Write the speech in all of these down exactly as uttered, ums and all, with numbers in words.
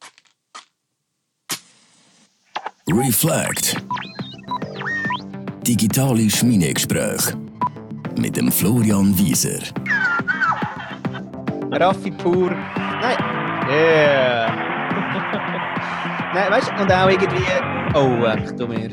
Reflect. Digitale Schmiedegespräche mit dem Florian Wieser. Raffi pur. Nein. Yeah. Nein, weißt du, und auch irgendwie. Oh, äh, ich tu mir.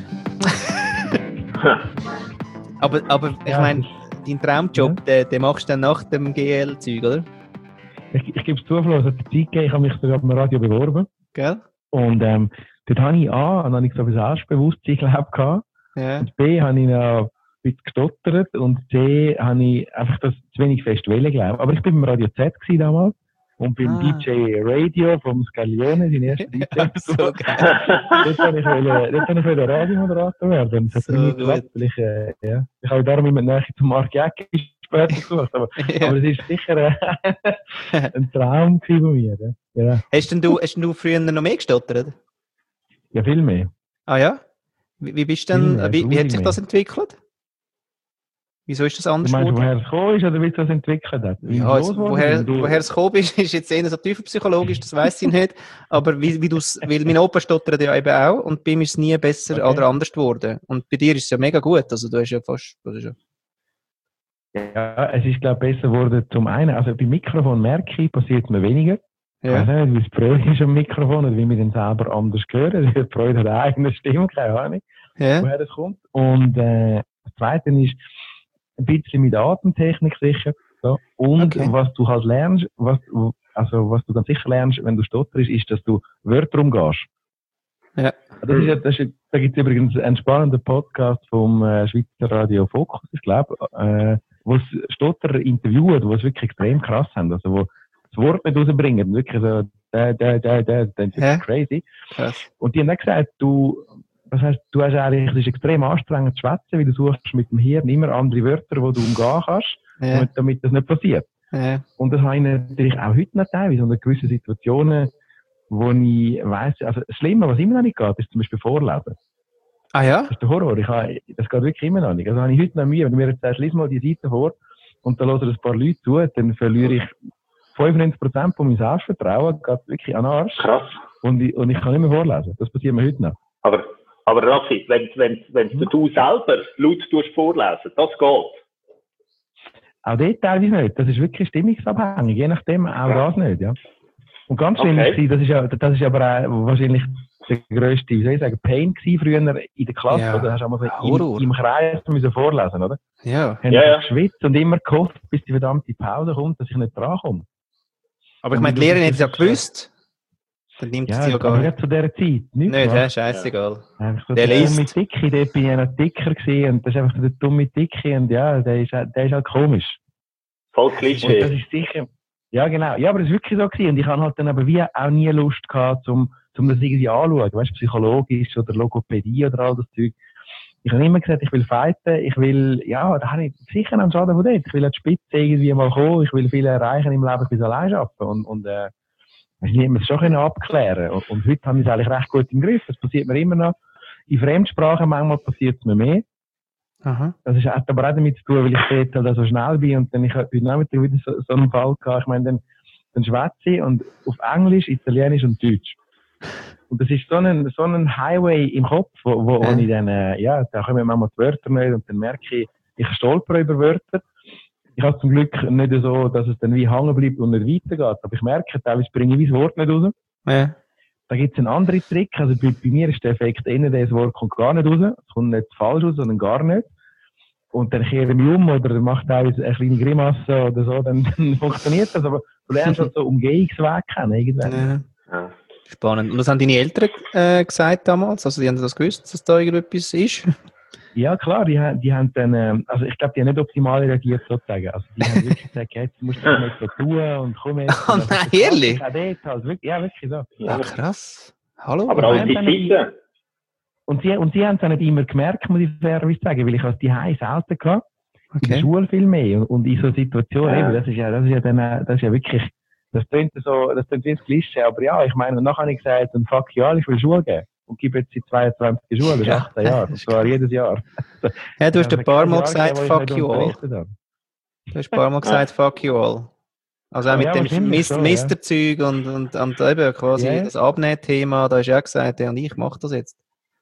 aber, aber ich ja, meine, deinen Traumjob, ja. den, den machst du dann nach dem G L-Zeug, oder? Ich, ich gebe es zu, Flo, es hat Zeit gegeben, ich habe mich sogar beim Radio beworben. Gell? Und ähm, dort habe ich A, und dann habe ich so ein Selbstbewusstsein gehabt. Ja. Und B, habe ich noch ein bisschen gestottert. Und C, habe ich einfach das zu wenig fest wählen, glaube ich. Aber ich bin beim Radio Z gewesen damals. Und beim ah. D J Radio vom Scaglione, sein erster D J. So geil. Dort habe ich wollen, dort habe ich wollen Radiomoderator werden. Das hat so nicht geklappt, weil ich, äh, ja. Ich habe darum immer näher zum Mark Jäcki später gesucht. Aber, ja. aber es war sicher äh, ein Traum bei mir. Ja. Ja. Hast denn du, hast denn du früher noch mehr gestottert? Ja, viel mehr. Ah ja? Wie, wie bist denn, mehr, wie, wie hat sich mehr. das entwickelt? Wieso ist das anders geworden? Du meinst, woher es gekommen ist oder wie es das entwickelt hat? Ja, jetzt, woher, woher es gekommen ist, ist jetzt eher so tiefenpsychologisch, das weiss ich nicht. Aber wie, wie du's, weil mein Opa stottert ja eben auch und bei mir ist es nie besser okay. oder anders geworden. Und bei dir ist es ja mega gut. Also du hast ja fast... Das ist ja, ja, es ist glaube ich besser geworden. Zum einen, also beim Mikrofon merke ich, passiert mir weniger. Ja. Ich weiß nicht, wie es Freude ist am Mikrofon und wie wir den selber anders hören. Die Freude hat eine eigene Stimme, keine Ahnung, ja. woher das kommt. Und äh, das Zweite ist ein bisschen mit Atemtechnik sicher. So. Und okay. was du halt lernst, was, also was du ganz sicher lernst, wenn du stotterst, ist, dass du Wörter umgehst. Ja. Das ist ja, das ist, da gibt es übrigens einen spannenden Podcast vom äh, Schweizer Radio Fokus, ich glaube, äh, wo es Stotterer interviewen, wo es wirklich extrem krass sind, also wo das Wort nicht rausbringen, wirklich so, da, da, da, da, das ist ja. crazy. Krass. Und die haben dann gesagt, du, das heisst, du hast eigentlich, es ist extrem anstrengend zu schwätzen, weil du suchst mit dem Hirn immer andere Wörter, die du umgehen kannst, ja. damit, damit das nicht passiert. Ja. Und das habe ich natürlich auch heute noch teilweise, unter gewissen Situationen, wo ich weiss, also das Schlimme, was immer noch nicht geht, ist zum Beispiel Vorlesen. Ah ja? Das ist der Horror. Ich habe, das geht wirklich immer noch nicht. Also habe ich heute noch Mühe, wenn du mir jetzt sagst, lies mal die Seite vor und dann hören ein paar Leute zu, dann verliere ich fünfundneunzig Prozent von meinem Selbstvertrauen, geht wirklich an den Arsch. Krass. Und ich, und ich kann nicht mehr vorlesen. Das passiert mir heute noch. Aber, aber Raffi, wenn, wenn, wenn hm? du selber laut tust vorlesen, das geht. Auch dort teilweise nicht. Das ist wirklich stimmungsabhängig. Je nachdem auch ja. das nicht, ja. Und ganz schlimm okay. war, das ist ja, das ist aber auch wahrscheinlich der grösste, wie soll ich sagen, Pain gewesen früher in der Klasse, ja. oder? Da hast du einmal so im, im Kreis müssen vorlesen, oder? Ja. Haben ja, ja. geschwitzt und immer gehofft, bis die verdammte Pause kommt, dass ich nicht drankomme. Aber ich meine, die Lehrerin hat es ja gewusst. Dann nimmt ja, sie ja gar nicht zu dieser Zeit. Nicht, Nein, das ist scheißegal. Ja. So der liest. Der dumme Dicke, dort bin ich noch dicker gewesen und das ist einfach so der dumme Dicke und ja, der ist, der ist halt komisch. Voll Klischee. Und das ist sicher... Ja, genau. Ja, aber es war wirklich so gewesen. Und ich habe halt dann aber wie auch nie Lust gehabt, um, um das irgendwie anzuschauen. Weißt du, psychologisch oder Logopädie oder all das Zeug. Ich habe immer gesagt, ich will fighten, ich will, ja, da habe ich sicher einen Schaden von dort. Ich will an die Spitze irgendwie mal kommen, ich will viel erreichen im Leben, ich will allein arbeiten. Und, und, äh, ich muss es schon können abklären. Und, und heute habe ich es eigentlich recht gut im Griff. Es passiert mir immer noch. In Fremdsprachen manchmal passiert es mir mehr. Aha. Das ist, hat aber auch damit zu tun, weil ich dort halt so schnell bin und dann ich heute Nachmittag wieder so, so einen Fall gehabt. Ich meine, dann, dann schwätze ich und auf Englisch, Italienisch und Deutsch. Und das ist so ein, so ein Highway im Kopf, wo, wo, wo ich dann, äh, ja, da kommen manchmal die Wörter nicht und dann merke ich, ich stolper über Wörter. Ich habe zum Glück nicht so, dass es dann wie hängen bleibt und nicht weitergeht. Aber ich merke, teilweise bringe ich das Wort nicht raus. Ja. Da gibt es einen anderen Trick. Also bei, bei mir ist der Effekt eher, das Wort kommt gar nicht raus. Es kommt nicht falsch raus, sondern gar nicht. Und dann kehre ich mich um oder mache teilweise eine kleine Grimasse oder so, dann, dann funktioniert das. Aber du lernst halt so Umgehungsweg kennen, irgendwann. Ja. Spannend. Und was haben deine Eltern äh, gesagt damals? Also die haben das gewusst, dass da irgendetwas ist? Ja, klar, die, die haben dann, ähm, also ich glaube, die haben nicht optimal reagiert sozusagen. Also die haben wirklich gesagt, jetzt musst du das nicht so tun und komm jetzt. Oh nein, ehrlich? Halt, wirklich, ja, wirklich so. Ja, krass. Hallo? Aber auch die Zeiten. Und sie, und sie haben es auch nicht immer gemerkt, muss ich fairerweise sagen, weil ich als die Hause selten gehabt, okay. in der Schule viel mehr. Und, und in so Situationen, ja. eben, das ist ja, das ist ja dann, das ist ja wirklich, das klingt so, das klingt wie ein Klischee, aber ja, ich meine, und nachher habe ich gesagt, und fuck ja, ich will Schule geben. Und gebe jetzt seit zweiundzwanzig in Schule, das ist achtzehn Jahre, und zwar jedes Jahr. Ja, du hast ein paar Mal gesagt, fuck you all. Du hast ein paar Mal gesagt, fuck you all. Also auch mit ja, dem Mister-Zeug ja. und, und, und eben quasi ja. das Abnehmthema, da hast du ja auch gesagt, ja, und ich mache das jetzt.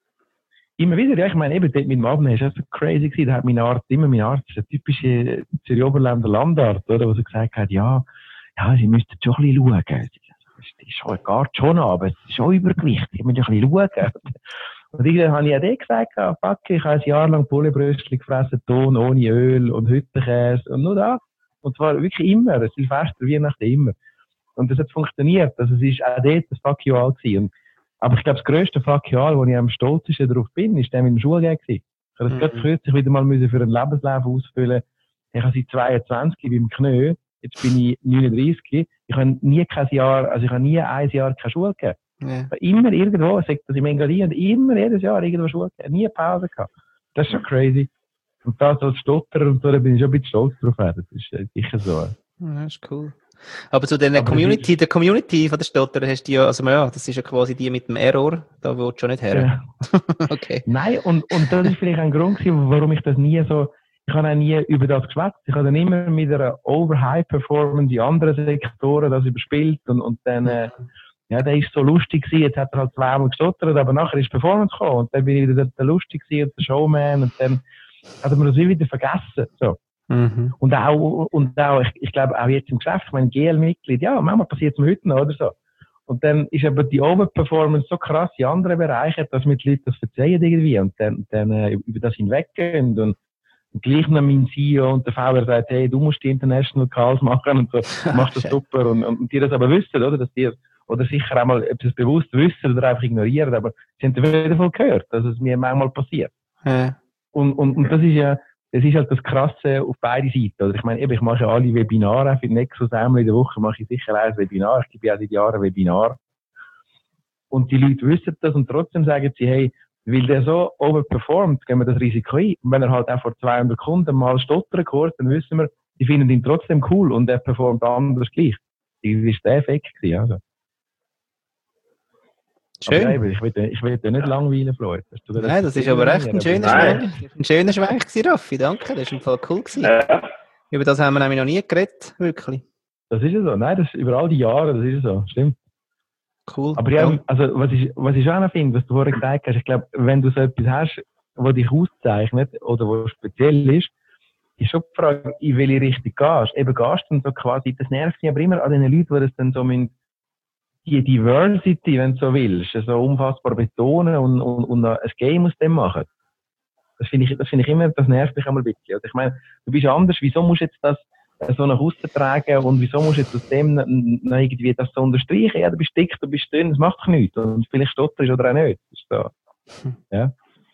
Immer wieder, ja, ich meine, eben dort mit dem Abnehmen, das war so crazy gewesen, da hat mein Arzt, immer mein Arzt, ist ein typischer Zürich-Oberländer Landarzt, oder, wo so gesagt hat, ja, ja, Sie müssten schon ein bisschen schauen. Das ist schon, geht schon an, aber es ist schon Übergewicht, Sie müssen ein bisschen schauen. Und irgendwann habe ich ja dort gesagt, ah, fuck, ich habe ein Jahr lang Bullenbröstchen gefressen, Ton ohne Öl und Hüttenkäse und nur das. Und zwar wirklich immer, Silvester, Weihnachten immer. Und das hat funktioniert. Also es ist auch dort das Fuck you all gewesen. Und, aber ich glaube, das grösste Fuck you all, wo ich am stolzesten darauf bin, ist der mit dem Schulgehen gewesen. Ich habe das mhm. gerade kürzlich wieder mal müssen für einen Lebenslauf ausfüllen. Ich habe seit zweiundzwanzig beim Knie. Jetzt bin ich neununddreißig. Ich habe nie kein Jahr, also ich habe nie ein Jahr keine Schule gegeben. Ja. Immer irgendwo, sagt das im Engadin, immer jedes Jahr irgendwo Schule gegeben. Nie Pause gehabt. Das ist schon crazy. Und da so als Stotterer und so, da bin ich schon ein bisschen stolz drauf. Das ist sicher so. Ja, das ist cool. Aber zu der Community, der Community von der Stotterer hast du ja, also ja, das ist ja quasi die mit dem Error, da willst du schon nicht her. Ja. Okay. Nein, und, und das ist vielleicht ein Grund gewesen, warum ich das nie so, ich habe auch nie über das geschwätzt. Ich habe dann immer mit einer Over-High-Performance in anderen Sektoren das überspielt und, und dann, äh, ja, der ist so lustig gewesen, jetzt hat er halt zweimal gestottert, aber nachher ist Performance gekommen und dann bin ich wieder der, der lustig gewesen und der Showman und dann hat man das wieder vergessen, so. Mhm. Und auch, und auch, ich, ich glaube, auch jetzt im Geschäft, ich meine, G L-Mitglied, ja, manchmal passiert es mir heute noch oder so. Und dann ist aber die Overperformance so krass in anderen Bereichen, dass mir die Leute das verzeihen irgendwie und dann, dann äh, über das hinweggehen und, und gleich noch mein C E O und der V R sagt, hey, du musst die International Calls machen und so, machst das super und, und, und die das aber wissen, oder, dass die, oder sicher auch mal, ob sie es bewusst wissen oder einfach ignorieren, aber sie haben wieder voll gehört, dass es mir manchmal passiert. Ja. Und, und, und das ist ja, das ist halt das Krasse auf beide Seiten. Oder ich meine, eben, ich mache ja alle Webinare, für Nexus einmal in der Woche mache ich sicher ein Webinar, ich gebe ja seit Jahren Webinar. Und die Leute wissen das und trotzdem sagen sie, hey, weil der so overperformt, gehen wir das Risiko ein. Und wenn er halt auch vor zweihundert Kunden mal stottern kurz, dann wissen wir, die finden ihn trotzdem cool und er performt anders gleich. Das ist der Effekt gewesen, also. Schön. Aber ich will, ich will dir nicht langweilen, Floyd. Das Nein, das ist aber echt ein schöner Schwenk. Ein schöner Schwenk gewesen, Raffi. Danke, das war im Fall cool gewesen. Ja. Über das haben wir nämlich noch nie geredet, wirklich. Das ist ja so. Nein, das ist über all die Jahre, das ist ja so. Stimmt. Cool. Aber ja, also, was ich, was ich auch noch finde, was du vorhin gesagt hast, ich glaube, wenn du so etwas hast, was dich auszeichnet oder was speziell ist, ist schon die Frage, in welche Richtung gehst. Eben gehst du dann so quasi, das nervt mich aber immer an den Leuten, die das dann so mit die Diversity, wenn du so willst, so unfassbar betonen und, und, und ein Game aus dem machen. Das finde ich, das finde ich immer, das nervt mich einmal ein bisschen. Also ich meine, du bist anders, wieso musst du jetzt das so nach außen tragen und wieso musst du jetzt aus dem noch irgendwie das so unterstreichen? Ja, du bist dick, du bist dünn, das macht doch nichts. Und vielleicht stotterst oder auch nicht. Das ist so. Ja.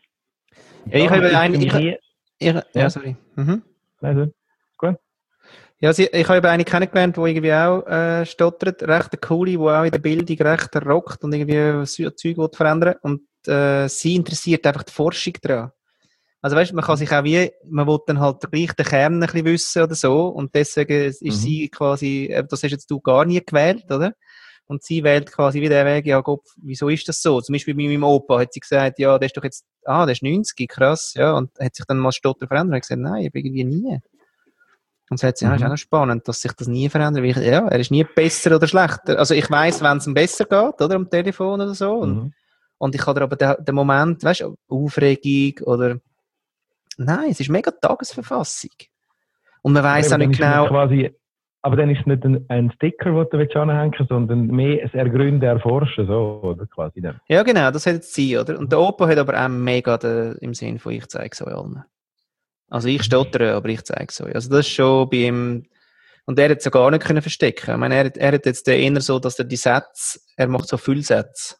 Ja, ich habe eine, ich, ich, ich, ja, sorry. Mhm. Also, gut. Ja, sie, ich habe eine kennengelernt, die irgendwie auch äh, stottert, recht eine coole, die auch in der Bildung recht rockt und irgendwie Zeug verändern will. Und äh, sie interessiert einfach die Forschung daran. Also weißt, man kann sich auch wie, man will dann halt gleich den Kern ein bisschen wissen oder so und deswegen ist mhm. sie quasi, das hast jetzt du gar nie gewählt, oder? Und sie wählt quasi wie den Weg, ja Gott, wieso ist das so? Zum Beispiel bei meinem Opa hat sie gesagt, ja, der ist doch jetzt, ah, der ist neunzig, krass, ja, und hat sich dann mal Stotter verändert und gesagt, nein, irgendwie nie. Und sagt sie, ja, mhm. ist auch noch spannend, dass sich das nie verändert. Weil ich, ja, er ist nie besser oder schlechter. Also ich weiss, wenn es ihm besser geht, oder, am Telefon oder so. Und, mhm. und ich habe aber den, den Moment, weißt du, Aufregung oder, nein, es ist mega Tagesverfassung. Und man weiss auch nicht genau. Quasi, aber dann ist es nicht ein, ein Sticker, den du anhängen willst, sondern mehr ein Ergründen, Erforschen, so, oder quasi dann. Ja, genau, das hat sie, oder? Und der Opa hat aber auch mega den, im Sinn von, ich zeige es euch allen. Also ich stottere, aber ich zeige es euch. Also das ist schon bei ihm, und er hat es ja gar nicht können verstecken. Ich meine, er, er hat jetzt eher so, dass er die Sätze, er macht so Füllsätze.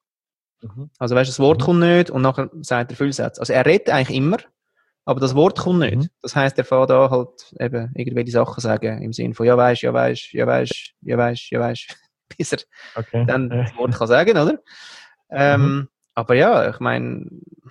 Mhm. Also weißt du, das Wort mhm. kommt nicht und nachher sagt er Füllsätze. Also er redet eigentlich immer, aber das Wort kommt nicht. Mhm. Das heisst, er fährt da halt eben irgendwelche Sachen sagen, im Sinne von ja weisst, ja weisst, ja weisst, ja weisst, ja weisst, bis er okay. dann das Wort kann sagen, oder? Ähm, mhm. Aber ja, ich meine,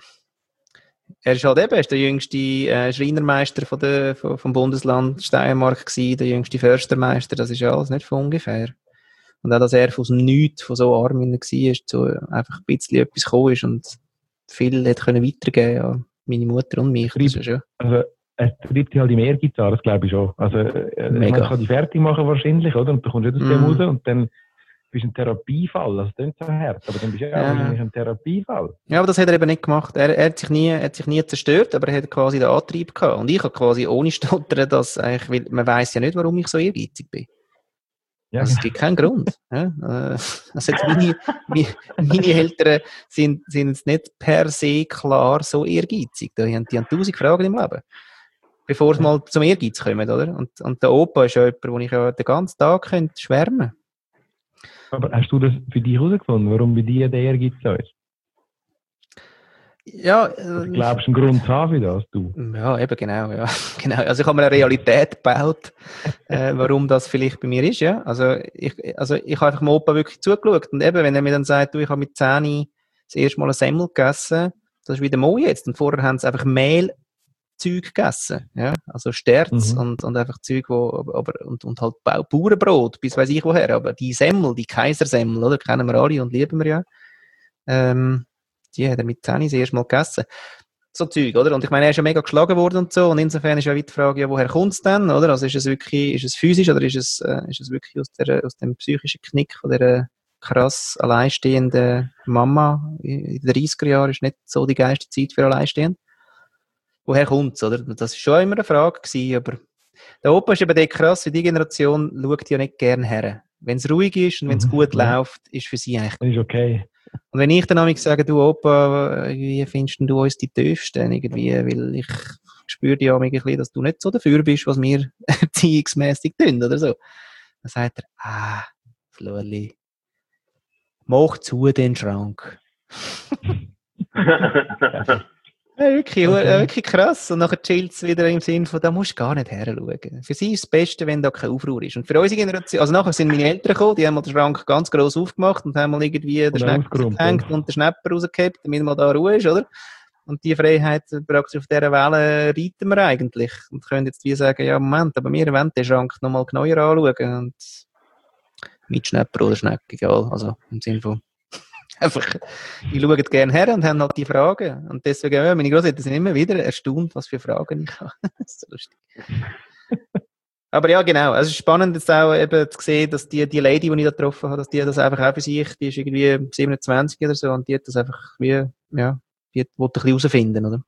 er ist halt eben, er ist der jüngste äh, Schreinermeister von der, von, vom Bundesland Steiermark gewesen, der jüngste Förstermeister, das ist ja alles nicht von ungefähr. Und auch, dass er von nichts, von so arm war, zu einfach ein bisschen etwas gekommen ist und viel hätte können weitergeben an meine Mutter und mich. Schreib, das ist ja. Also, es treibt dich halt im Ehrgeiz an, das glaube ich schon. Also, äh, Mega. man kann die fertig machen wahrscheinlich, oder? Und du kommst nicht aus dem Mm. raus und dann bist du ein Therapiefall. Also, das klingt so hart, aber dann bist du ja, Ja. wahrscheinlich ein Therapiefall. Ja, aber das hat er eben nicht gemacht. Er, er hat sich nie, er hat sich nie zerstört, aber er hat quasi den Antrieb gehabt. Und ich habe quasi ohne Stottern, dass eigentlich, weil man weiss ja nicht, warum ich so ehrgeizig bin. Ja, Also es gibt keinen Grund. Ja? Äh, Also jetzt meine, meine, meine Eltern sind, sind jetzt nicht per se klar so ehrgeizig. Die haben, die haben tausend Fragen im Leben. Bevor sie mal zum Ehrgeiz kommen, oder? Und, und der Opa ist ja jemand, wo ich ja den ganzen Tag könnte schwärmen. aber hast du das für dich herausgefunden, warum bei dir der Ehrgeiz so ist? Ja, Also, äh, glaubst du einen Grund zu haben für das, du? ja, eben genau, ja. genau. Also ich habe mir eine Realität gebaut, äh, warum das vielleicht bei mir ist, ja. Also ich, also ich habe einfach dem Opa wirklich zugeschaut und eben, wenn er mir dann sagt, du, ich habe mit zehn das erste Mal eine Semmel gegessen, das ist wieder mal jetzt. Und vorher haben sie einfach Mehlzeug gegessen, ja. Also Sterz Mhm. und, und einfach Zeug, wo, aber, und, und halt Bau- Bauernbrot, bis weiß ich woher, aber die Semmel, die Kaisersemmel, oder, kennen wir alle und lieben wir ja. Ähm, die hat er mit zehn das erste Mal gegessen. So Zeug, oder? Und ich meine, er ist ja mega geschlagen worden und so. Und insofern ist ja wieder die Frage, ja, woher kommt es denn, oder? Also ist es wirklich, ist es physisch oder ist es, äh, ist es wirklich aus, der, aus dem psychischen Knick von der krass alleinstehenden Mama in den dreißiger Jahren? Ist nicht so die geilste Zeit für alleinstehend. Woher kommt es, oder? Das ist schon immer eine Frage gewesen, aber der Opa ist eben der krass, wie die Generation schaut ja nicht gern her. Wenn es ruhig ist und wenn es Mhm, gut ja. läuft, ist für sie eigentlich. Das ist okay. Und wenn ich dann nämlich sage, du Opa, wie findest denn du uns die Tiefsten irgendwie, weil ich spüre ja ein bisschen, dass du nicht so dafür bist, was wir erziehungsmässig tun, oder so. Dann sagt er, ah, Florli, mach zu den Schrank. Ja, wirklich, Okay. äh, wirklich krass. Und nachher chillt es wieder im Sinn von, da musst du gar nicht her schauen. Für sie ist das Beste, wenn da kein Aufruhr ist. Und für unsere Generation, also nachher sind meine Eltern gekommen, die haben mal den Schrank ganz gross aufgemacht und haben mal irgendwie den Und Schnepper ausgeräumt, rausgehängt oder? und den Schnepper rausgehabt, damit mal da Ruhe ist, oder? Und die Freiheit, praktisch auf dieser Welle reiten wir eigentlich. Und können jetzt wie sagen, ja, Moment, aber wir wollen den Schrank nochmal genauer anschauen. Und mit Schnepper oder Schneck, egal. Also im Sinne von, einfach, ich schaue gerne her und haben halt die Fragen. Und deswegen, ja, meine Großeltern sind immer wieder erstaunt, was für Fragen ich habe. Das ist so lustig. Aber ja, genau. Es ist spannend jetzt auch eben zu sehen, dass die, die Lady, die ich da getroffen habe, dass die das einfach auch für sich, die ist irgendwie siebenundzwanzig oder so, und die hat das einfach wie, ja, die wollte ein bisschen herausfinden, oder?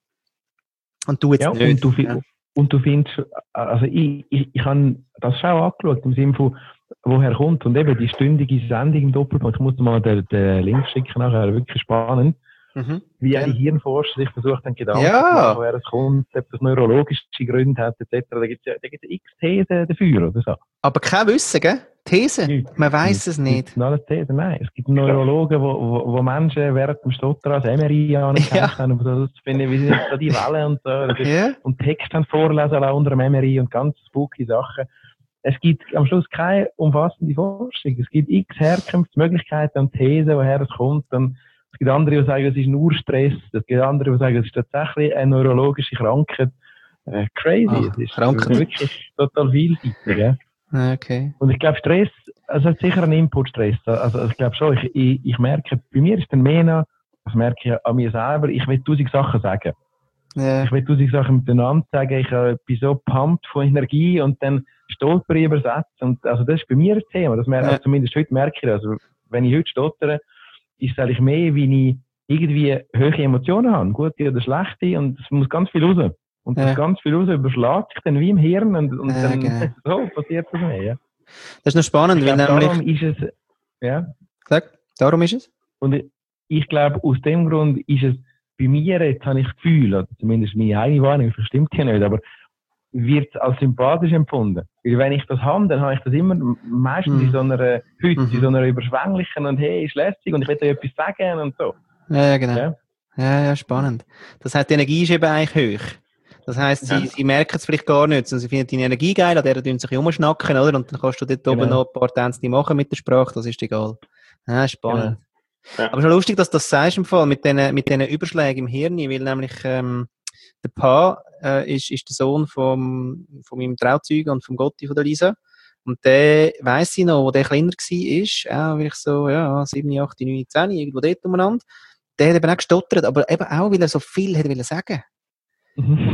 Und du jetzt Ja, nicht. und du, fi- Ja. und du findest, also ich, ich, ich habe das schon auch angeschaut, im Sinne von, woher kommt. Und eben die stündige Sendung im Doppelpunkt, ich muss dir mal den, den Link schicken nachher, wirklich spannend, Mhm. wie auch Gerne. die Hirnforscher sich versucht haben, Gedanken Ja. zu machen, woher es kommt, ob das neurologische Gründe hat, et cetera. Da gibt es ja, da gibt's ja x Thesen dafür, oder so. Aber kein Wissen, gell? These. Nichts. Man weiss es nicht. Es sind alles Thesen, nein. Es gibt Neurologen, wo, wo, wo Menschen während dem Stottern als M R I anerkannt Ja. haben, und so, das finde ich, wie sind da die Wellen und so. Das ist- Ja. und Text dann vorlesen lassen unter dem M R I und ganz spooky Sachen. Es gibt am Schluss keine umfassende Forschung. Es gibt x Herkunftsmöglichkeiten und Thesen, woher es kommt. Und es gibt andere, die sagen, es ist nur Stress. Es gibt andere, die sagen, es ist tatsächlich eine neurologische Krankheit. Äh, crazy. Ach, es ist Krankheit. wirklich total vielseitig. Ja. Okay. Und ich glaube, Stress, es hat sicher einen Input-Stress. Also, also ich glaube schon, ich, ich, ich merke, bei mir ist dann mehr noch, das merke ich an mir selber, ich will tausend Sachen sagen. Ja. Ich will tausend Sachen miteinander sagen, ich äh, bin so pumped von Energie und dann stolper ich über Sätze. Und, also das ist bei mir ein Thema. Das mer- Ja. also zumindest heute merke ich das. Also, wenn ich heute stottere, ist es eigentlich mehr, wie ich irgendwie hohe Emotionen habe, gute oder schlechte, und es muss ganz viel raus. Und Ja. das ganz viel raus überschlägt sich dann wie im Hirn und, und Ja, dann genau. so passiert das mehr. Ja. Das ist noch spannend, Ich weil glaube, darum nämlich, ist es, ja, sag, darum ist es? und ich, ich glaube, aus dem Grund ist es bei mir, jetzt habe ich das Gefühl, oder zumindest meine eigene Wahrnehmung, das stimmt ja nicht, aber wird es als sympathisch empfunden. Weil wenn ich das habe, dann habe ich das immer meistens Mhm. in so einer, heute, Mhm. in so einer überschwänglichen und hey, ist lässig und ich will dir etwas sagen und so. Ja, genau. Ja. Ja, ja, spannend. Das heißt, die Energie ist eben eigentlich hoch. Das heisst, sie, Ja. sie merken es vielleicht gar nicht, sondern sie finden deine Energie geil, an der tun sie sich umschnacken, oder? Und dann kannst du dort oben Genau. noch ein paar Tänze machen mit der Sprache, das ist egal. Ja, spannend. Genau. Ja. Aber schon lustig, dass du das sagst im Fall, mit diesen, mit diesen Überschlägen im Hirn, weil nämlich, ähm, der Pa, äh, ist, ist der Sohn vom, von meinem Trauzeugen und vom Gotti von der Lisa. Und der, weiss ich noch, wo der kleiner war, auch wirklich so, ja, sieben, acht, neun, zehn, irgendwo dort umeinander. Der hat eben auch gestottert, aber eben auch, weil er so viel hätte wollen sagen. Mhm. Und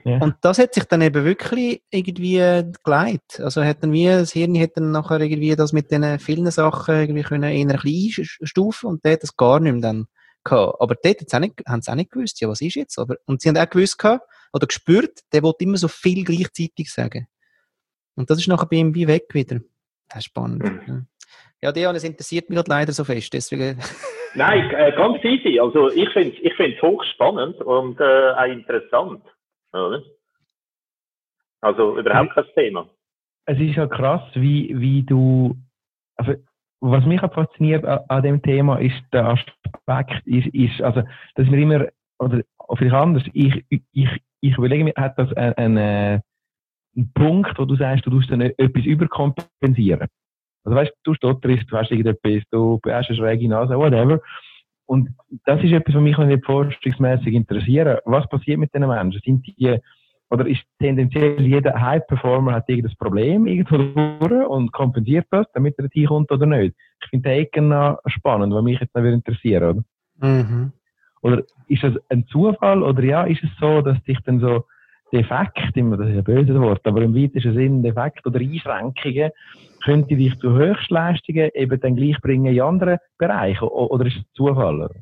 Ja. Und das hat sich dann eben wirklich irgendwie geleitet. Also hat dann wie, das Hirn hat dann nachher irgendwie das mit den vielen Sachen irgendwie können eher ein bisschen einstufen und der hat das gar nicht mehr dann gehabt. Aber dort haben sie auch nicht, haben sie auch nicht gewusst, ja, was ist jetzt? Aber, und sie haben auch gewusst gehabt, oder gespürt, der wollte immer so viel gleichzeitig sagen. Und das ist nachher bei ihm wie weg wieder. Das ist spannend. Mhm. Ja, Dejan, es interessiert mich leider so fest, deswegen... Nein, äh, ganz easy. Also ich finde es ich find's hochspannend und äh, auch interessant. Oder? Also überhaupt kein Thema. Es ist ja krass, wie, wie du... Also, was mich auch fasziniert an, an dem Thema ist der Aspekt, ist, ist also, dass wir immer, oder vielleicht anders, ich, ich, ich überlege mir, hat das einen, einen, einen Punkt, wo du sagst, du tust dann etwas überkompensieren. Also weißt du, du stotterst, du hast irgendetwas, du hast eine schräge Nase, whatever. Und das ist etwas, was mich nicht forschungsmäßig interessiert. Was passiert mit diesen Menschen? Sind die, oder ist tendenziell jeder High-Performer hat irgendein Problem irgendwo durch und kompensiert das, damit er dorthin kommt oder nicht? Ich finde den Ecken noch spannend, was mich jetzt noch interessiert, oder? Mhm. Oder ist das ein Zufall, oder ja, ist es so, dass dich dann so Defekt, immer, das ist ein böses Wort, aber im weitesten Sinne Defekt oder Einschränkungen, könnte dich zu Höchstleistungen eben dann gleich bringen in anderen Bereichen? Oder ist es Zufall? Oder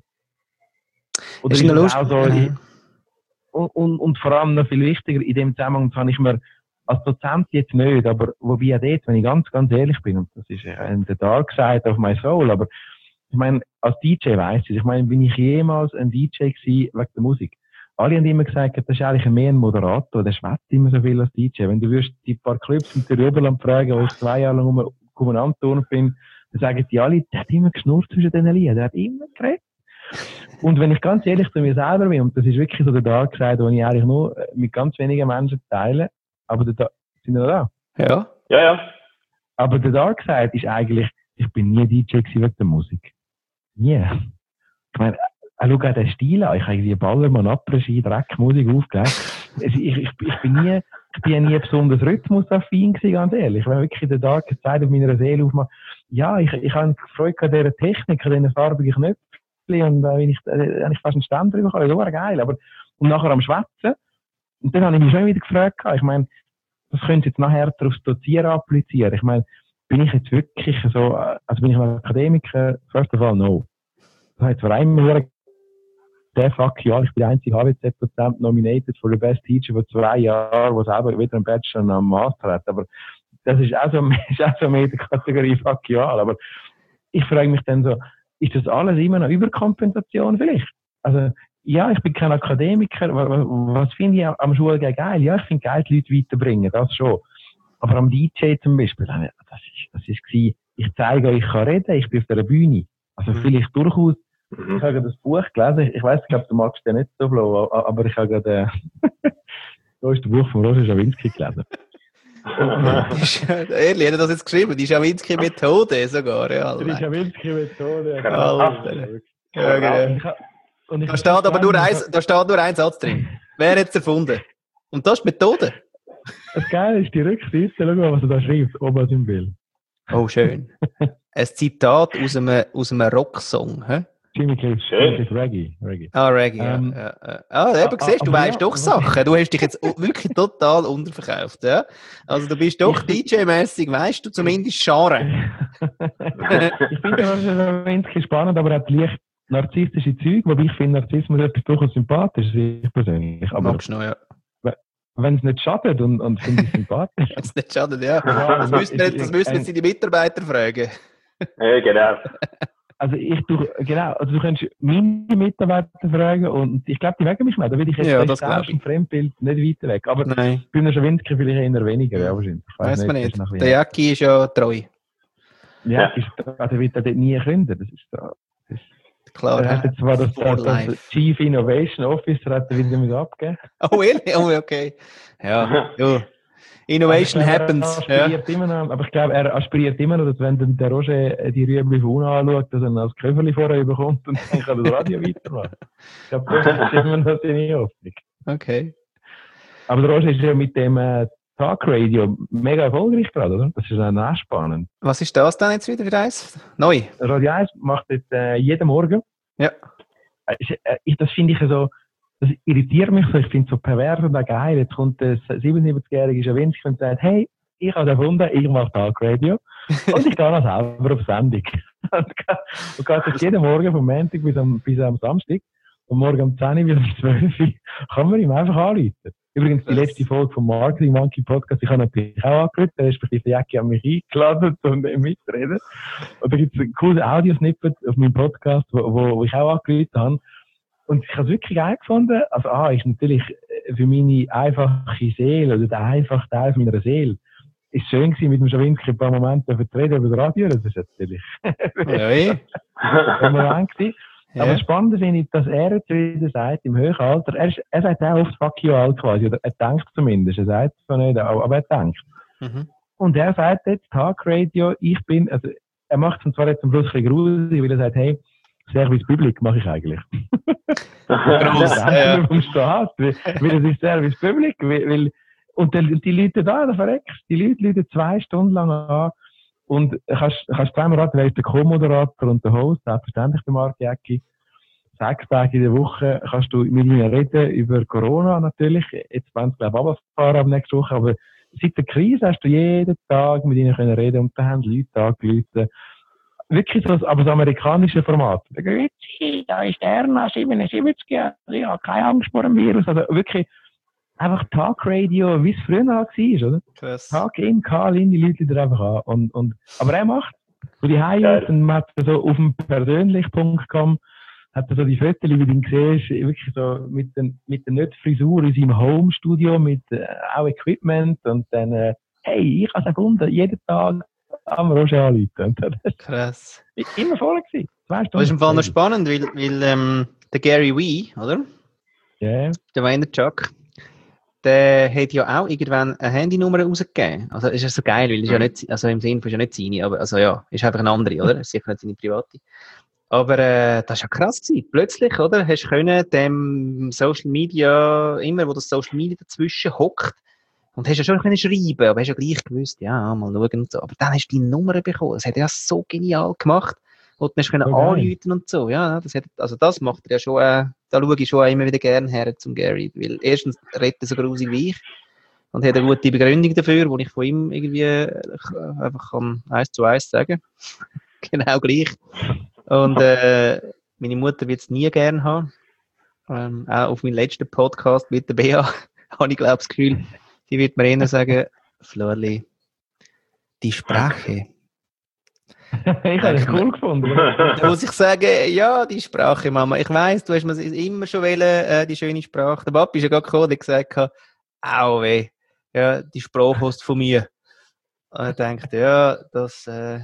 ist, ist es auch so, ja. und, und, und vor allem noch viel wichtiger, in dem Zusammenhang kann ich mir als Dozent jetzt nicht, aber wobei auch dort, wenn ich ganz, ganz ehrlich bin, und das ist in der Dark Side of my soul, aber ich meine, als D J weiss ich, ich meine, bin ich jemals ein D J gewesen wegen der Musik? Alle haben immer gesagt, das ist eigentlich mehr ein Moderator, der schwätzt immer so viel als D J. Wenn du würdest die paar Clubs in der Oberland fragen, wo ich zwei Jahre lang um, umeinander turnen bin, dann sagen die alle, der hat immer geschnurrt zwischen den Liedern, der hat immer geredet. Und wenn ich ganz ehrlich zu mir selber bin, und das ist wirklich so der Tag gesagt, den ich eigentlich nur mit ganz wenigen Menschen teile, aber der Tag, sind wir da? Ja. Ja, ja. Aber der Tag gesagt ist eigentlich, ich bin nie D J gewesen wegen der Musik. Nie. Ich meine, ich schaue auch den Stil an. Ich habe irgendwie Ballermann, Après-Ski, Dreckmusik aufgelegt. Ich, ich, ich, bin nie, ich bin nie besonders rhythmusaffin gewesen, ganz ehrlich. Wenn wirklich der Tag Zeit auf meiner Seele aufmacht, ja, ich, ich habe Freude an dieser Technik, an diesen farbigen Knöpfchen und äh, wenn ich, äh, wenn ich fast einen Ständer drüber kann, das war geil. Aber, und nachher am Schwätzen, und dann habe ich mich schon wieder gefragt, ich meine, das könnte jetzt nachher aufs Dozieren applizieren. Ich meine, bin ich jetzt wirklich so, also bin ich ein Akademiker? First of all, no. Das hat zwar einmal der fuck, ja, ich bin der einzige H W Z-Dozent nominated for the best teacher vor zwei Jahren, der selber wieder einen Bachelor und einen Master hat. Aber das ist auch so, ist auch so mehr die Kategorie fuck, ja. Aber ich frage mich dann so, ist das alles immer noch Überkompensation vielleicht? Also, ja, ich bin kein Akademiker. Was, was finde ich am Schulgehen geil? Ja, ich finde geil, die Leute weiterbringen, das schon. Aber am D J zum Beispiel, das ist, das ist gewesen, ich zeige euch, ich kann reden, ich bin auf der Bühne. Also vielleicht durchaus, ich habe das Buch gelesen, ich weiss, ich glaube, du magst den nicht so, Flo, aber ich habe gerade, äh, da ist das Buch von Roger Schawinski gelesen. Ehrlich, hat er das jetzt geschrieben? Die Schawinski-Methode sogar, ja. Die Schawinski-Methode. Ja, genau. Und da, steht aber nur ein, da steht nur ein Satz drin. Wer hat es erfunden? Und das ist die Methode. Das Geile ist die Rückseite, schau mal, was er da schreibt, oben im Bild. Oh, schön. Ein Zitat aus einem, aus einem Rocksong. Hä? Jimmy Cliff, Jimmy Cliff, Reggae. Reggae. Ah, Reggae, ähm, ja. ja. Ah, eben, ah, siehst du, du weißt ja, doch Sachen. Du hast dich jetzt wirklich total unterverkauft. Ja? Also du bist doch D J-mäßig, weißt du zumindest Genre. Ich finde das ein spannend, aber er hat leicht narzisstische Züge, wobei ich finde Narzissmus etwas durchaus sympathisch, ich persönlich. Aber magst du noch, ja. Wenn es nicht schadet und, und finde ich sympathisch. Wenn es nicht schadet, ja. Das müssen jetzt, das müssen jetzt die Mitarbeiter fragen. Ja, genau. Also ich tue, genau, also du kannst meine Mitarbeiter fragen und ich glaube, die wegen mich nicht. Da will ich jetzt ja, das im Fremdbild nicht weiter weg. Aber Nein. Bei einer Schawinski vielleicht eher weniger, ja, wahrscheinlich. Weiß man nicht. Der Jacki ist ja treu. Ja, ist, also wird er dort nie gründen. Das ist da. Das ist, klar. Er hat jetzt zwar das, das, das Chief Innovation Officer hat er wieder mit abgegeben. Oh, ehrlich? Oh, okay. Ja, ja. Innovation glaube, happens. Er aspiriert ja. immer noch, aber ich glaube, er aspiriert immer noch, dass wenn dann der Roger die Rüebli von unten anschaut, dass er als Köfferli vorher bekommt und dann kann er das Radio weitermachen. Ich glaube, das ist immer noch seine Hoffnung. Okay. Aber der Roger ist ja mit dem äh, Talk Radio mega erfolgreich gerade, oder? Das ist dann auch spannend. Was ist das dann jetzt wieder für eins? Neu? Radio eins macht jetzt äh, jeden Morgen. Ja. Äh, ich, das finde ich so, das irritiert mich so. Ich finde es so pervers und auch geil. Jetzt kommt der siebenundsiebzigjährige Schawinski und sagt, hey, ich habe erfunden, ich mache Talkradio. Und ich gehe noch selber auf Sendung. Und gehe jetzt jeden Morgen vom Montag bis am, bis am Samstag. Und morgen um zehn Uhr bis um zwölf Uhr kann man ihm einfach anrufen. Übrigens, die letzte Folge vom Marketing Monkey Podcast, ich habe natürlich auch angerufen, respektive die Jacke hat mich eingeladen, um mitzureden. Und da gibt es coole Audiosnippet auf meinem Podcast, wo, wo, wo ich auch angerufen habe. Und ich habe es wirklich geil gefunden. Also, A, ist natürlich für meine einfache Seele, oder der einfache Teil meiner Seele, ist schön gewesen, mit dem Schawinski ein paar Momente zu reden über das Radio. Das ist natürlich ein Moment gewesen. Ja. Aber das Spannende finde ich, dass er jetzt wieder sagt, im höheren Alter, er, ist, er sagt auch oft fuck you alt quasi, oder er denkt zumindest, er sagt es so nicht, aber er denkt. Mhm. Und er sagt jetzt, Talkradio, ich bin, also er macht es zwar jetzt zum Schluss ein bisschen gruselig, weil er sagt, hey, Service Public mache ich eigentlich. Gross, ja. Vom Staat, weil, weil es ist Service Public, weil, weil und die, die Leute da, da verreckst, die Leute Leute zwei Stunden lang an. Und kannst, kannst zweimal raten, wer ist der Co-Moderator und der Host, selbstverständlich der Marc Jäcki. Sechs Tage in der Woche kannst du mit ihnen reden über Corona natürlich. Jetzt wollen sie, glaube ich, runterfahren ab nächste Woche, aber seit der Krise hast du jeden Tag mit ihnen können reden und da haben Leute angerufen. Wirklich so, aber das amerikanische Format. Grüezi, da ist Erna, siebenundsiebzig, ich habe keine Angst vor dem Virus. Also wirklich, einfach Talkradio, wie es früher halt war, oder? Krass. Tag in, Karl in, die Leute da einfach an. Und, und, aber er macht, wo die Heim ist, und man hat so auf dem persönlich Punkt com, hat er so die Fotos, wie du ihn siehst, wirklich so mit den, mit der Nicht-Frisur in seinem Home-Studio, mit äh, auch Equipment, und dann, äh, hey, ich habe es erfunden, jeden Tag am Roger anrufen. Krass. Immer voll gewesen. Zwei Stunden. Das ist im Fall noch spannend, weil, weil ähm, der Gary Vee, oder? Ja. Yeah. Der Vaynerchuk, der hat ja auch irgendwann eine Handynummer rausgegeben. Also ist ja so geil, weil es ja nicht, also im Sinne von ist ja nicht seine, aber also ja, ist einfach eine andere, oder? Ist sicher nicht seine private. Aber äh, das war ja krass gewesen. Plötzlich, oder? Hast du können dem Social Media, immer wo das Social Media dazwischen hockt, und hast ja schon können schreiben, aber hast ja gleich gewusst, ja, mal schauen und so. Aber dann hast du die Nummer bekommen. Das hat er ja so genial gemacht. Und dann hast du können okay. anrufen und so. Ja, das hat, also das macht er ja schon, äh, da schaue ich schon immer wieder gerne her zum Gary. Weil erstens redet er so grusig wie ich und hat eine gute Begründung dafür, die ich von ihm irgendwie äh, einfach kann eins zu eins sagen. Genau gleich. Und äh, meine Mutter wird es nie gerne haben. Ähm, auch auf meinem letzten Podcast mit der Bea habe ich, glaube das Gefühl, die wird mir eher sagen, Florli, die Sprache. Ich habe es cool gefunden. Da muss ich sagen, ja, die Sprache, Mama. Ich weiss, du hast mir immer schon wollen, äh, die schöne Sprache. Der Papi ist ja gerade gekommen, der gesagt hat, au weh, ja, die Sprache hast von mir. Und ich dachte, ja, das äh,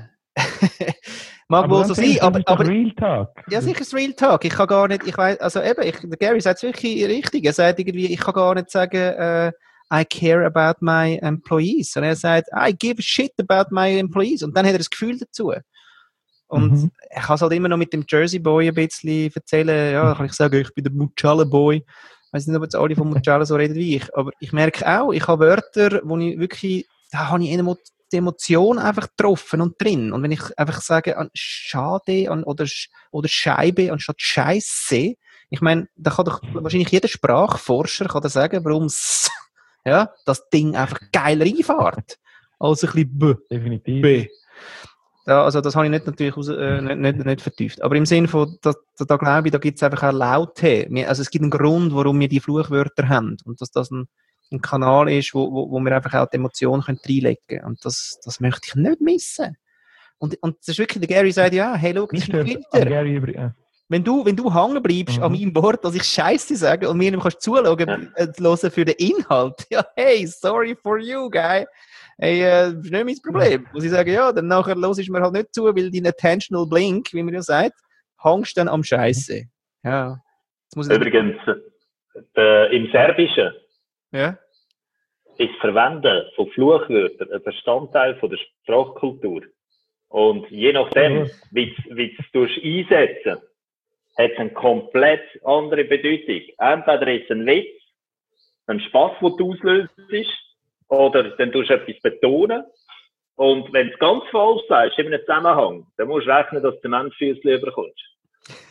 mag aber wohl so sein, aber, aber Real Talk. Ja, sicher ist Real Talk. Ich kann gar nicht, ich weiß, also eben, ich, der Gary sagt es wirklich richtig. Er sagt irgendwie, ich kann gar nicht sagen, äh, I care about my employees. Und er sagt, I give a shit about my employees. Und dann hat er das Gefühl dazu. Und mhm. ich kann es halt immer noch mit dem Jersey Boy ein bisschen erzählen. Ja, kann ich sagen, ich bin der Mucciale Boy. Ich weiß nicht, ob jetzt alle von Mucciale so reden wie ich. Aber ich merke auch, ich habe Wörter, wo ich wirklich, da habe ich eine die Emotion einfach getroffen und drin. Und wenn ich einfach sage, an Schade an, oder, oder Scheibe anstatt Scheisse, ich meine, da kann doch wahrscheinlich jeder Sprachforscher kann da sagen, warum ja, das Ding einfach geiler reinfährt. Als ein bisschen B. Definitiv. B. Ja, also das habe ich nicht natürlich aus, äh, nicht, nicht, nicht vertieft. Aber im Sinne von, da, da, da glaube ich, da gibt es einfach auch Laute. Also es gibt einen Grund, warum wir die Fluchwörter haben. Und dass das ein, ein Kanal ist, wo, wo, wo wir einfach auch die Emotionen reinlegen können. Und das, das möchte ich nicht missen. Und, und das ist wirklich, der Gary sagt, ja, hey, schau, das ist ein Filter. Gary über, ja. Wenn du, wenn du hängen bleibst mhm. an meinem Wort, dass ich Scheiße sage und mir nicht kannst zuschauen, ja. äh, hören für den Inhalt, ja, hey, sorry for you, guy. Hey, äh, das ist nicht mein Problem. Muss ich sagen, ja, dann nachher hörst du mir halt nicht zu, weil dein Attentional Blink, wie man ja sagt, hängst dann am Scheiße. Ja. Muss Übrigens, äh, im Serbischen ja? ist das Verwenden von Fluchwörtern ein Bestandteil von der Sprachkultur. Und je nachdem, wie du es einsetzen, hat es eine komplett andere Bedeutung. Entweder ist es ein Witz, ein Spass, den du auslöst, oder dann tust du etwas betonen. Und wenn du es ganz falsch sagst, in einem Zusammenhang, dann musst du rechnen, dass du Zementfüßchen überkommst.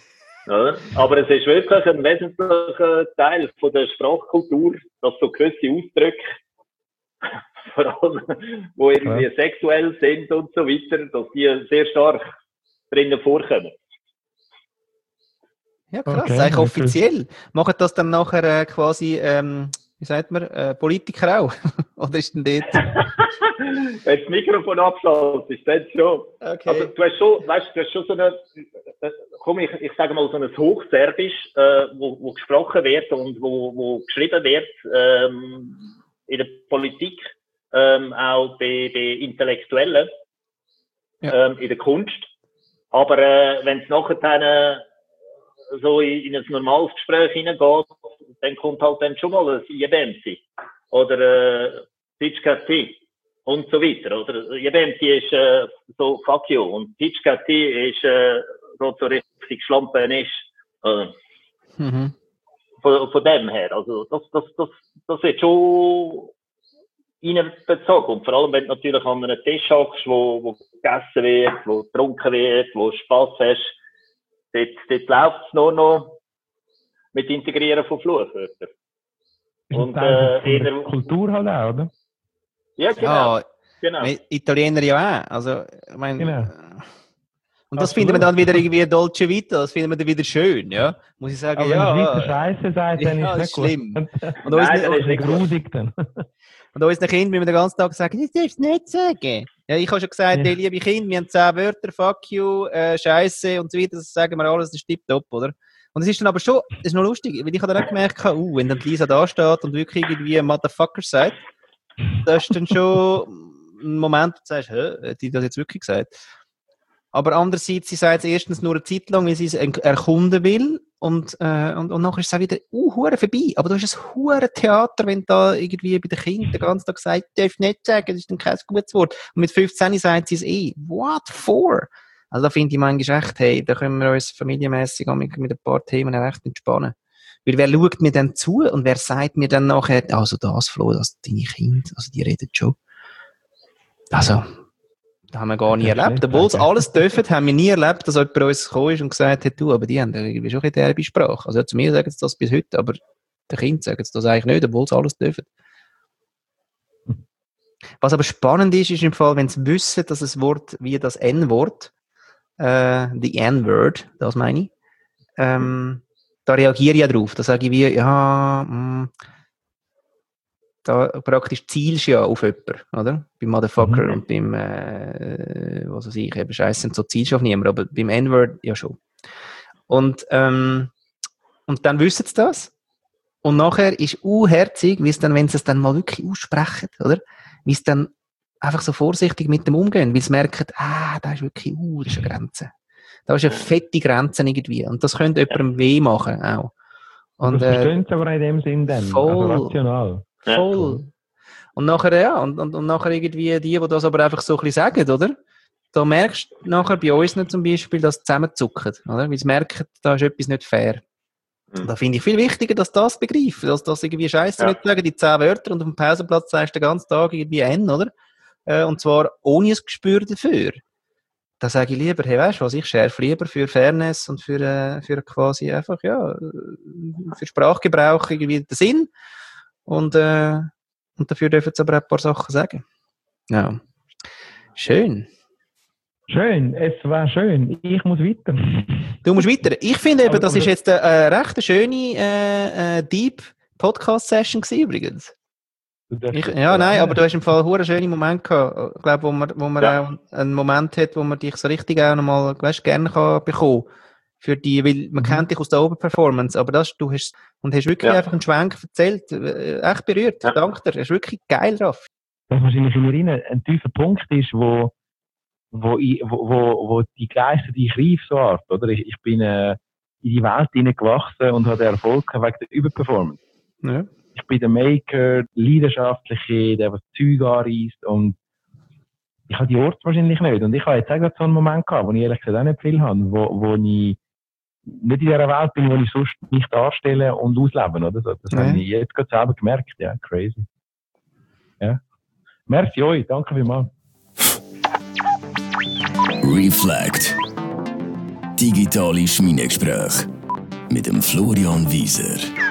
Ja, aber es ist wirklich ein wesentlicher Teil von der Sprachkultur, dass so gewisse Ausdrücke, vor allem, die irgendwie ja. sexuell sind und so weiter, dass die sehr stark drinnen vorkommen. Ja, krass, okay, eigentlich offiziell. Machen das dann nachher äh, quasi, ähm, wie sagt man, äh, Politiker auch? Oder ist denn dort? Wenn das Mikrofon abschaltet, ist das schon. Okay. Also, du hast schon, weißt, du hast schon so eine, äh, komm, ich, ich sage mal so ein Hochserbisch, äh, wo, wo gesprochen wird und wo, wo geschrieben wird, ähm, in der Politik, ähm, auch bei, bei Intellektuellen, ja. ähm, in der Kunst. Aber, äh, wenn es nachher dann, äh, so in, in ein normales Gespräch hineingeht, dann kommt halt dann schon mal ein Jebemsi oder äh, Titschkati und so weiter, oder? Jebemsi ist äh, so fuck you und Titschkati ist äh, so, so richtig Schlampen ist. Äh, mhm. von, von dem her. Also das, das, das, das wird schon reinbezogen. Und vor allem, wenn du natürlich an einem Tisch hockst, wo, wo gegessen wird, wo getrunken wird, wo Spass hast, Dort, dort läuft es nur noch mit Integrieren von Fluchwörtern. Und äh, der Kultur halt auch, oder? Ja, genau. Ja, genau. Italiener ja auch. Also, ich meine, genau. Und das finden wir dann wieder irgendwie Dolce Vita, das finden wir dann wieder schön, ja? Muss ich sagen, aber ja. Wenn es Scheiße sagt, dann ja, ist es schlimm. Gut. Und uns Nein, das ist nicht grusig dann. Und unseren Kindern müssen wir den ganzen Tag sagen, das darfst du nicht sagen. Ja, ich habe schon gesagt, ja. Hey, liebe Kinder, wir haben zehn Wörter, fuck you, äh, Scheiße und so weiter, das sagen wir alles, das ist tipptopp, oder? Und es ist dann aber schon, es ist noch lustig, weil ich habe dann auch gemerkt, uh, wenn dann Lisa da steht und wirklich irgendwie ein Motherfucker sagt, das ist dann schon ein Moment, wo du sagst, hä, hat die das jetzt wirklich gesagt? Aber andererseits, sie sagt es erstens nur eine Zeit lang, weil sie es erkunden will und, äh, und, und nachher ist es auch wieder uh, hure vorbei. Aber du hast ein hure Theater, wenn da irgendwie bei den Kindern den ganzen Tag sagt, du darfst nicht sagen, das ist dann kein gutes Wort. Und mit fünfzehn sagt sie es eh. What for? Also da finde ich manchmal echt, hey, da können wir uns familienmässig mit, mit ein paar Themen recht entspannen. Weil wer schaut mir dann zu und wer sagt mir dann nachher, also das, Flo, das deine Kinder, also die reden schon. Also... Das haben wir gar nie erlebt. Obwohl sie alles dürfen, haben wir nie erlebt, dass jemand bei uns gekommen ist und gesagt hat, du, aber die haben irgendwie schon eine derbe Sprache. Also zu mir sagen sie das bis heute, aber den Kindern sagen sie das eigentlich nicht, obwohl sie alles dürfen. Was aber spannend ist, ist im Fall, wenn sie wissen, dass ein Wort wie das N-Wort, äh, the N-Word, das meine ich, ähm, da reagiere ich ja drauf. Da sage ich wie, ja, mh, da praktisch zielst du ja auf jemanden, oder? Beim Motherfucker mhm. und beim, äh, was weiß ich, eben Scheiße, so zielst du auf niemanden, aber beim N-Word ja schon. Und, ähm, und dann wissen sie das. Und nachher ist unherzig, wie es dann, wenn sie es dann mal wirklich aussprechen, oder? Wie es dann einfach so vorsichtig mit dem umgehen, weil sie merken, ah, da ist wirklich, uh, das ist eine Grenze. Da ist eine fette Grenze irgendwie. Und das könnte jemandem weh machen, auch. Und, das verstehen sie aber in dem Sinn dann, voll, also rational. Voll. Und nachher, ja, und, und, und nachher irgendwie die, die das aber einfach so ein bisschen sagen, oder? Da merkst du nachher bei uns nicht zum Beispiel, dass sie zusammenzucken, oder? Weil sie merken, da ist etwas nicht fair. Mhm. Da finde ich viel wichtiger, dass das begreifen, dass das irgendwie Scheiße ja. nicht sagen, die zehn Wörter und auf dem Pausenplatz sagst du den ganzen Tag irgendwie N, oder? Äh, und zwar ohne ein Gespür dafür. Da sage ich lieber, hey, weißt du was, ich schärfe lieber für Fairness und für, äh, für quasi einfach, ja, für Sprachgebrauch irgendwie den Sinn. Und, äh, und dafür dürfen sie aber ein paar Sachen sagen. Ja. Schön. Schön, es war schön. Ich muss weiter. Du musst weiter. Ich finde eben, das ist jetzt eine äh, recht schöne äh, äh, Deep Podcast-Session gewesen, übrigens. Ich, ja, nein, aber du hast im Fall einen schönen Moment gehabt. Ich glaube, wo man, wo man ja. auch einen Moment hat, wo man dich so richtig auch nochmal, weißt, gerne kann bekommen. Für die, weil man mhm. kennt dich aus der Oberperformance, aber das, du hast, und hast wirklich ja. einfach einen Schwenk erzählt, äh, echt berührt. Ja. Danke dir, hast wirklich geil drauf. Was wahrscheinlich in mir ein tiefer Punkt ist, wo, wo, ich, wo, wo, wo die Geister, die ich rief, so Art, oder? Ich, ich bin äh, in die Welt hineingewachsen und hatte Erfolg wegen der Überperformance. Ja. Ich bin der Maker, der Leidenschaftliche, der was Zeug anreisst und ich habe die Orte wahrscheinlich nicht. Und ich habe jetzt auch so einen Moment gehabt, wo ich ehrlich gesagt auch nicht viel habe, wo, wo ich nicht in dieser Welt bin, wo ich sonst mich darstelle und ausleben, oder so. Das ja. habe ich jetzt gerade selber gemerkt, ja, crazy. Ja. Merci euch, danke vielmals. Reflect. Digitale Schmiedegespräche. mit dem Florian Wieser.